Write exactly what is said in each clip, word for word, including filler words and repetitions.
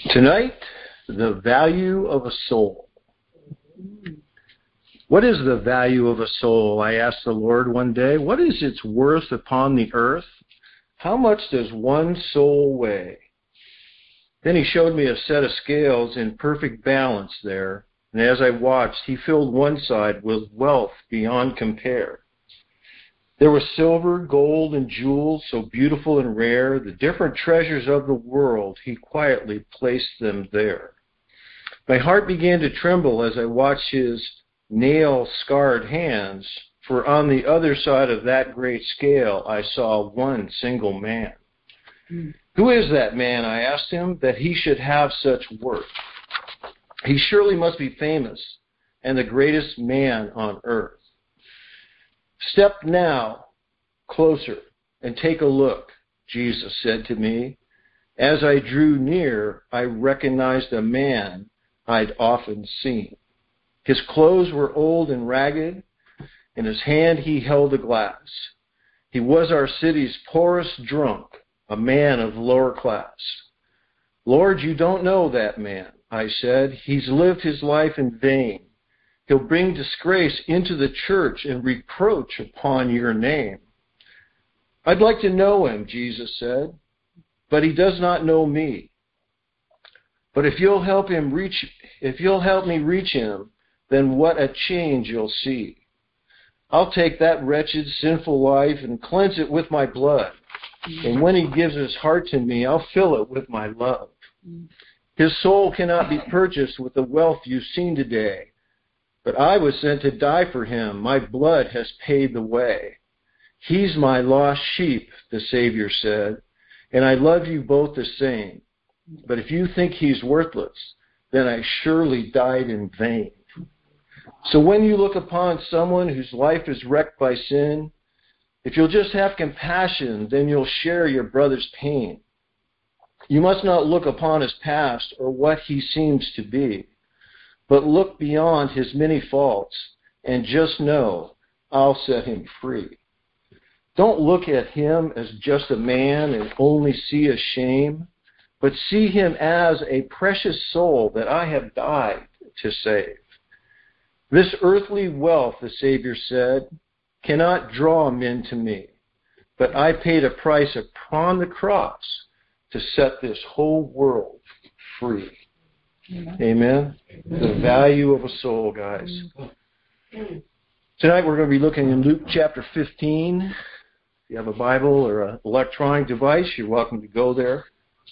Tonight, the value of a soul. What is the value of a soul? I asked the Lord one day. What is its worth upon the earth? How much does one soul weigh? Then he showed me a set of scales in perfect balance there, and as I watched, he filled one side with wealth beyond compare. There was silver, gold, and jewels, so beautiful and rare, the different treasures of the world, he quietly placed them there. My heart began to tremble as I watched his nail-scarred hands, for on the other side of that great scale I saw one single man. Mm. Who is that man, I asked him, that he should have such worth? He surely must be famous and the greatest man on earth. Step now closer and take a look, Jesus said to me. As I drew near, I recognized a man I'd often seen. His clothes were old and ragged. In his hand he held a glass. He was our city's poorest drunk, a man of lower class. Lord, you don't know that man, I said. He's lived his life in vain. He'll bring disgrace into the church and reproach upon your name. I'd like to know him, Jesus said, but he does not know me. But if you'll help him reach, if you'll help me reach him, then what a change you'll see. I'll take that wretched, sinful life and cleanse it with my blood. And when he gives his heart to me, I'll fill it with my love. His soul cannot be purchased with the wealth you've seen today. But I was sent to die for him. My blood has paid the way. He's my lost sheep, the Savior said, and I love you both the same. But if you think he's worthless, then I surely died in vain. So when you look upon someone whose life is wrecked by sin, if you'll just have compassion, then you'll share your brother's pain. You must not look upon his past or what he seems to be, but look beyond his many faults and just know I'll set him free. Don't look at him as just a man and only see a shame, but see him as a precious soul that I have died to save. This earthly wealth, the Savior said, cannot draw men to me, but I paid a price upon the cross to set this whole world free. Amen. Amen. The value of a soul, guys. Tonight we're going to be looking in Luke chapter fifteen. If you have a Bible or an electronic device, you're welcome to go there.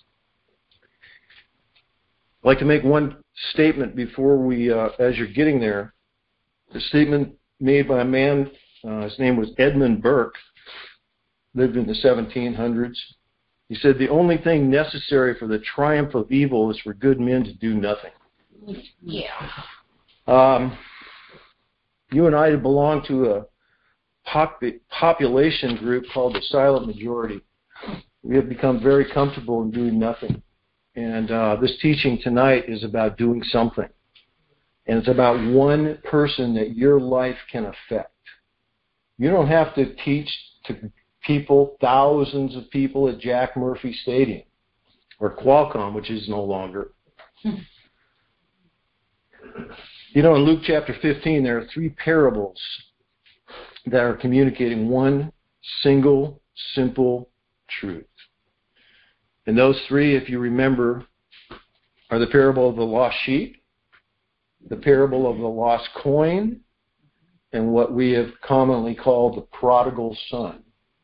I'd like to make one statement before we, uh, as you're getting there. The statement made by a man, uh, his name was Edmund Burke, lived in the seventeen hundreds. He said, the only thing necessary for the triumph of evil is for good men to do nothing. Yeah. Um, you and I belong to a pop- population group called the silent majority. We have become very comfortable in doing nothing. And uh, this teaching tonight is about doing something. And it's about one person that your life can affect. You don't have to teach to people, thousands of people at Jack Murphy Stadium or Qualcomm, which is no longer. You know, in Luke chapter fifteen, there are three parables that are communicating one single, simple truth. And those three, if you remember, are the parable of the lost sheep, the parable of the lost coin, and what we have commonly called the prodigal son.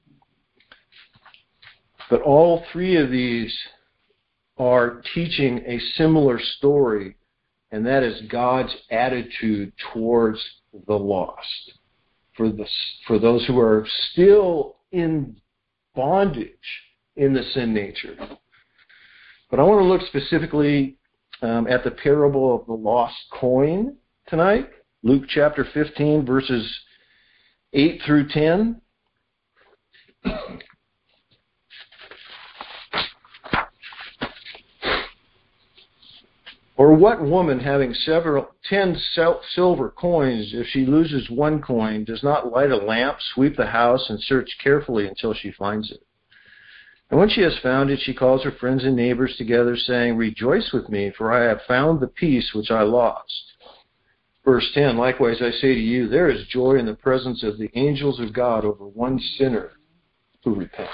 But all three of these are teaching a similar story, and that is God's attitude towards the lost. For the, for those who are still in bondage in the sin nature. But I want to look specifically um, at the parable of the lost coin tonight. Luke chapter fifteen, verses eight through ten. Or what woman having several ten silver coins, if she loses one coin, does not light a lamp, sweep the house, and search carefully until she finds it? And when she has found it, she calls her friends and neighbors together, saying, "Rejoice with me, for I have found the piece which I lost." Verse ten, "Likewise I say to you, there is joy in the presence of the angels of God over one sinner who repents."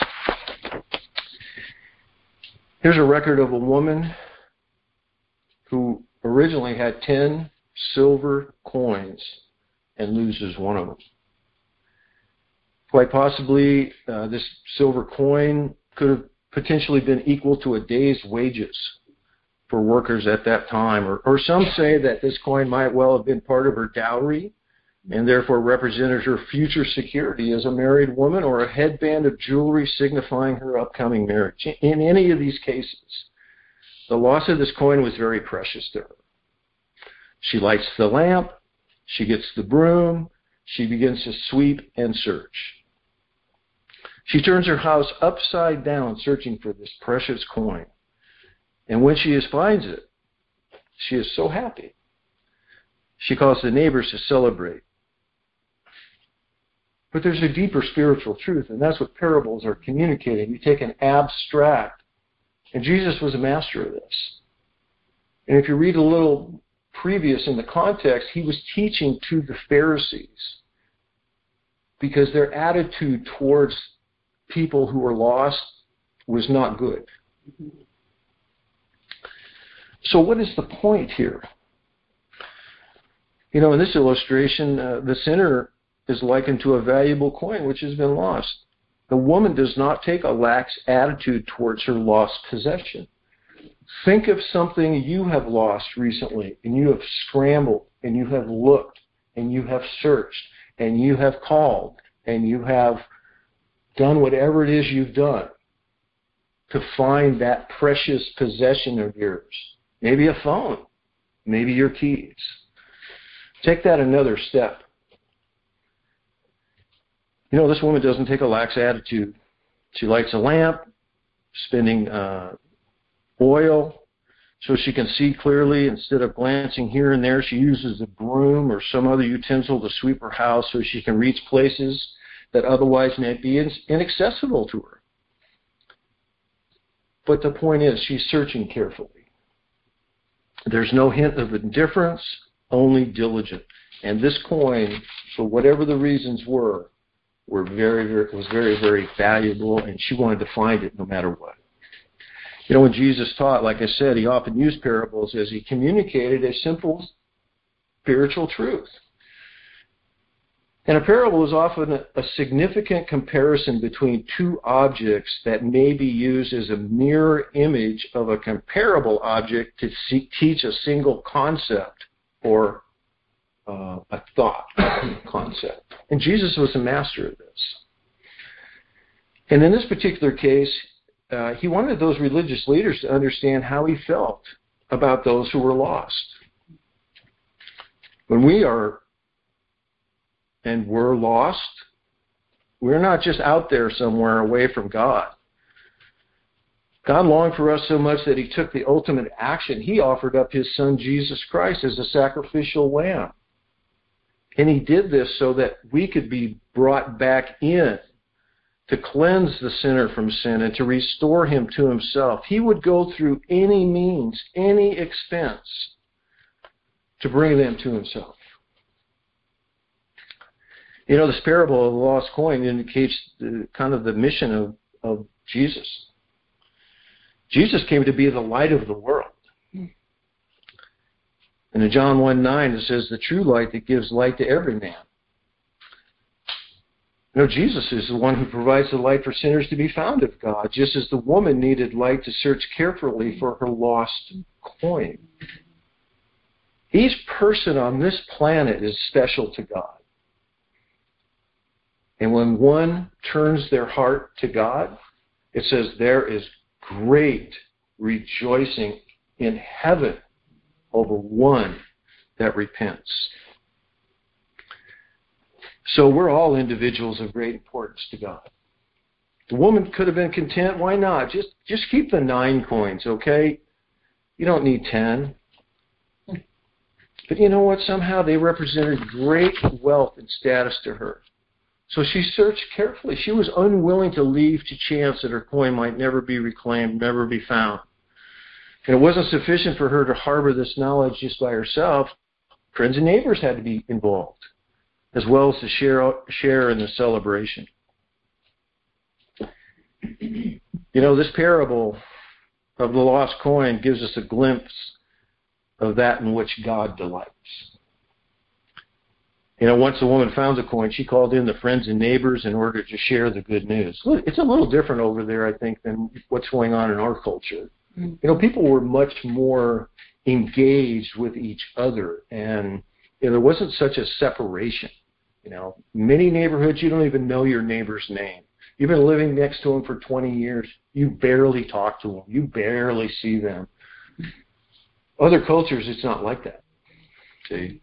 Here's a record of a woman who originally had ten silver coins and loses one of them. Quite possibly, uh, this silver coin could have potentially been equal to a day's wages for workers at that time. Or, or some say that this coin might well have been part of her dowry and therefore represented her future security as a married woman, or a headband of jewelry signifying her upcoming marriage. In any of these cases, the loss of this coin was very precious to her. She lights the lamp, she gets the broom, she begins to sweep and search. She turns her house upside down searching for this precious coin. And when she finds it, she is so happy. She calls the neighbors to celebrate. But there's a deeper spiritual truth, and that's what parables are communicating. You take an abstract, and Jesus was a master of this. And if you read a little previous in the context, he was teaching to the Pharisees because their attitude towards people who were lost was not good. So what is the point here? You know, in this illustration, uh, the sinner is likened to a valuable coin which has been lost. The woman does not take a lax attitude towards her lost possession. Think of something you have lost recently, and you have scrambled, and you have looked, and you have searched, and you have called, and you have done whatever it is you've done to find that precious possession of yours. Maybe a phone, maybe your keys. Take that another step. You know, this woman doesn't take a lax attitude. She lights a lamp, spending uh, oil so she can see clearly. Instead of glancing here and there, she uses a broom or some other utensil to sweep her house so she can reach places that otherwise might be inaccessible to her. But the point is, she's searching carefully. There's no hint of indifference, only diligent. And this coin, for whatever the reasons were, were very, very, was very, very valuable, and she wanted to find it no matter what. You know, when Jesus taught, like I said, he often used parables as he communicated a simple spiritual truth. And a parable is often a, a significant comparison between two objects that may be used as a mirror image of a comparable object to see, teach a single concept or uh, a thought concept. And Jesus was a master of this. And in this particular case, uh, he wanted those religious leaders to understand how he felt about those who were lost. When we are and we're lost, we're not just out there somewhere away from God. God longed for us so much that he took the ultimate action. He offered up his son Jesus Christ as a sacrificial lamb. And he did this so that we could be brought back in to cleanse the sinner from sin and to restore him to himself. He would go through any means, any expense to bring them to himself. You know, this parable of the lost coin indicates the, kind of the mission of, of Jesus. Jesus came to be the light of the world. And in John one nine, it says, the true light that gives light to every man. You know, Jesus is the one who provides the light for sinners to be found of God, just as the woman needed light to search carefully for her lost coin. Each person on this planet is special to God. And when one turns their heart to God, it says there is great rejoicing in heaven over one that repents. So we're all individuals of great importance to God. The woman could have been content. Why not? Just, just keep the nine coins, okay? You don't need ten. But you know what? Somehow they represented great wealth and status to her. So she searched carefully. She was unwilling to leave to chance that her coin might never be reclaimed, never be found. And it wasn't sufficient for her to harbor this knowledge just by herself. Friends and neighbors had to be involved, as well as to share, share in the celebration. You know, this parable of the lost coin gives us a glimpse of that in which God delights. You know, once a woman found the coin, she called in the friends and neighbors in order to share the good news. It's a little different over there, I think, than what's going on in our culture. Mm-hmm. You know, people were much more engaged with each other, and you know, there wasn't such a separation. You know, many neighborhoods, you don't even know your neighbor's name. You've been living next to them for twenty years. You barely talk to them. You barely see them. Other cultures, it's not like that. See?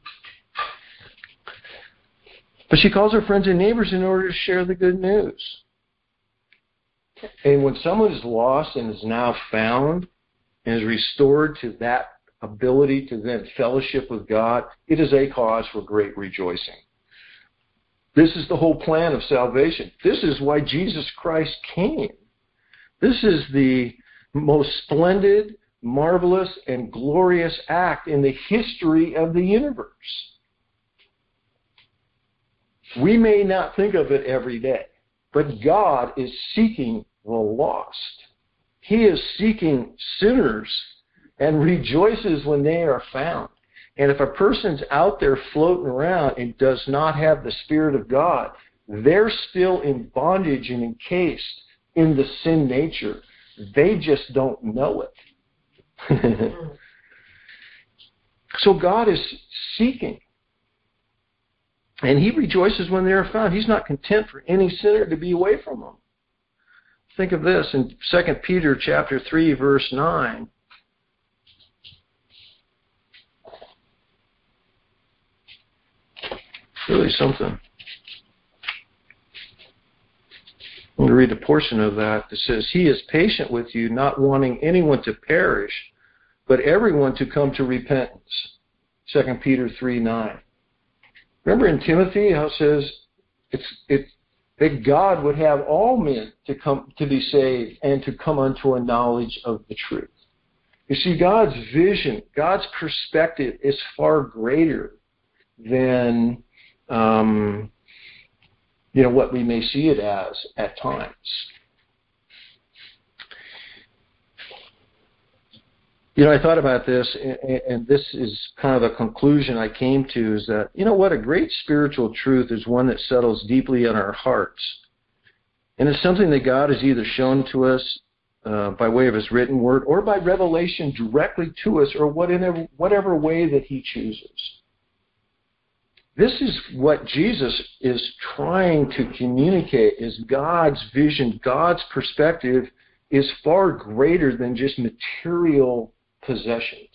But she calls her friends and neighbors in order to share the good news. And when someone is lost and is now found and is restored to that ability to then fellowship with God, it is a cause for great rejoicing. This is the whole plan of salvation. This is why Jesus Christ came. This is the most splendid, marvelous, and glorious act in the history of the universe. We may not think of it every day, but God is seeking the lost. He is seeking sinners and rejoices when they are found. And if a person's out there floating around and does not have the Spirit of God, they're still in bondage and encased in the sin nature. They just don't know it. So God is seeking. And He rejoices when they are found. He's not content for any sinner to be away from Him. Think of this in Second Peter chapter three, verse nine. Really something. I'm going to read a portion of that that says, He is patient with you, not wanting anyone to perish, but everyone to come to repentance. Second Peter three nine. Remember in Timothy how it says it's it that God would have all men to come to be saved and to come unto a knowledge of the truth. You see, God's vision, God's perspective is far greater than um, you know what we may see it as at times. You know, I thought about this, and this is kind of a conclusion I came to, is that, you know what, a great spiritual truth is one that settles deeply in our hearts. And it's something that God has either shown to us uh, by way of His written word or by revelation directly to us, or whatever, whatever way that He chooses. This is what Jesus is trying to communicate, is God's vision, God's perspective is far greater than just material possessions.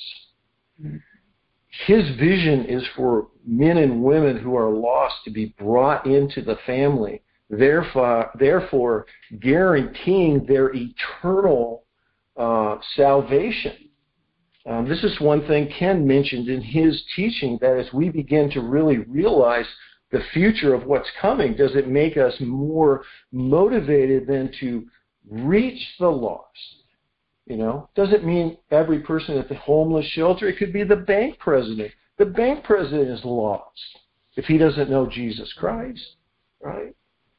His vision is for men and women who are lost to be brought into the family, therefore, therefore guaranteeing their eternal uh, salvation. Um, this is one thing Ken mentioned in his teaching, that as we begin to really realize the future of what's coming, does it make us more motivated than to reach the lost? You know, doesn't mean every person at the homeless shelter. It could be the bank president. The bank president is lost if he doesn't know Jesus Christ, right?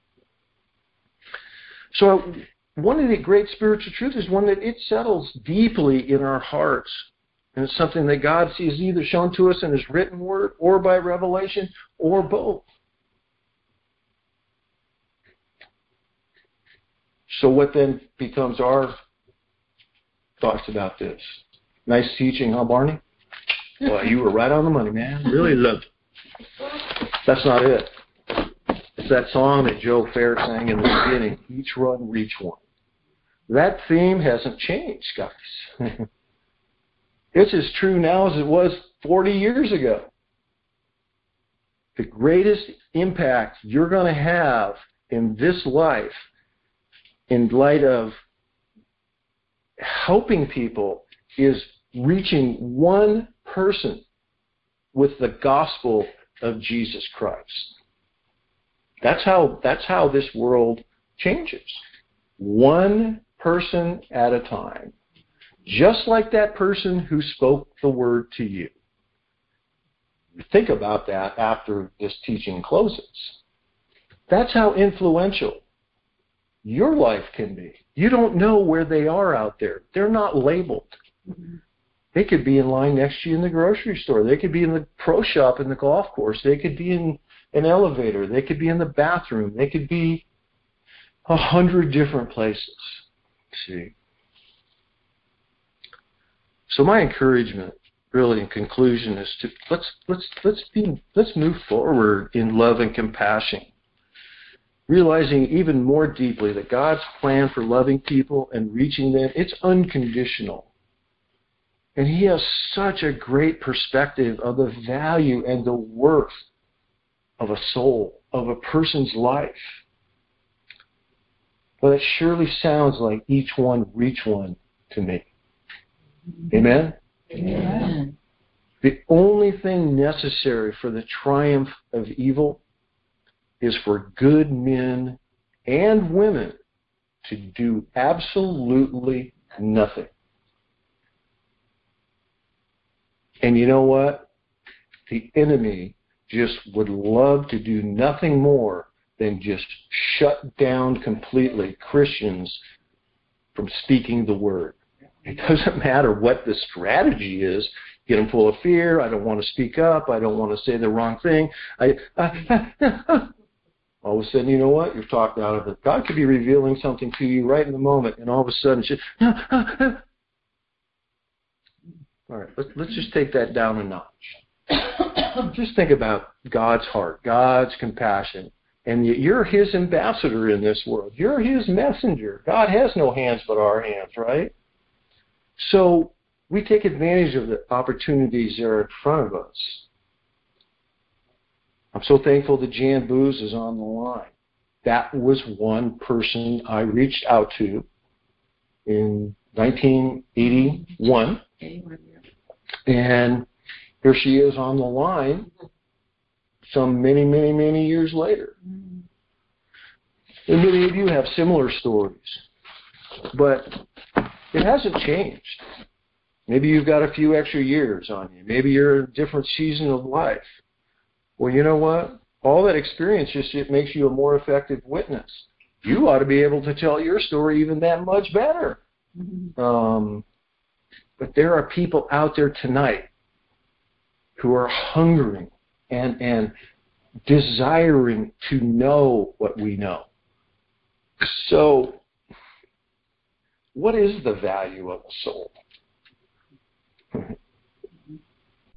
So one of the great spiritual truths is one that it settles deeply in our hearts. And it's something that God sees either shown to us in His written word or by revelation or both. So what then becomes our thoughts about this? Nice teaching, huh, Barney? Well, you were right on the money, man. Really loved it. That's not it. It's that song that Joe Fair sang in the beginning, Each Run, Reach One. That theme hasn't changed, guys. It's as true now as it was forty years ago. The greatest impact you're going to have in this life, in light of helping people, is reaching one person with the gospel of Jesus Christ. That's how, that's how this world changes. One person at a time. Just like that person who spoke the word to you. Think about that after this teaching closes. That's how influential your life can be. You don't know where they are out there. They're not labeled. Mm-hmm. They could be in line next to you in the grocery store. They could be in the pro shop in the golf course. They could be in an elevator. They could be in the bathroom. They could be a hundred different places. See? So my encouragement, really, in conclusion, is to let's let's let's be let's move forward in love and compassion, realizing even more deeply that God's plan for loving people and reaching them, it's unconditional. And He has such a great perspective of the value and the worth of a soul, of a person's life. Well, it surely sounds like each one reach one to me. Amen? Amen. The only thing necessary for the triumph of evil is for good men and women to do absolutely nothing. And you know what? The enemy just would love to do nothing more than just shut down completely Christians from speaking the word. It doesn't matter what the strategy is. Get them full of fear. I don't want to speak up. I don't want to say the wrong thing. I, I, all of a sudden, you know what? You're talked out of it. God could be revealing something to you right in the moment, and all of a sudden, it's just, all right, let's, let's just take that down a notch. Just think about God's heart, God's compassion. And you're His ambassador in this world. You're His messenger. God has no hands but our hands, right? So we take advantage of the opportunities that are in front of us. I'm so thankful that Jan Booz is on the line. That was one person I reached out to in nineteen eighty-one. And here she is on the line some many, many, many years later. And many of you have similar stories. But it hasn't changed. Maybe you've got a few extra years on you. Maybe you're in a different season of life. Well, you know what? All that experience just it makes you a more effective witness. You ought to be able to tell your story even that much better. Mm-hmm. Um, but there are people out there tonight who are hungering and, and desiring to know what we know. So, what is the value of a soul?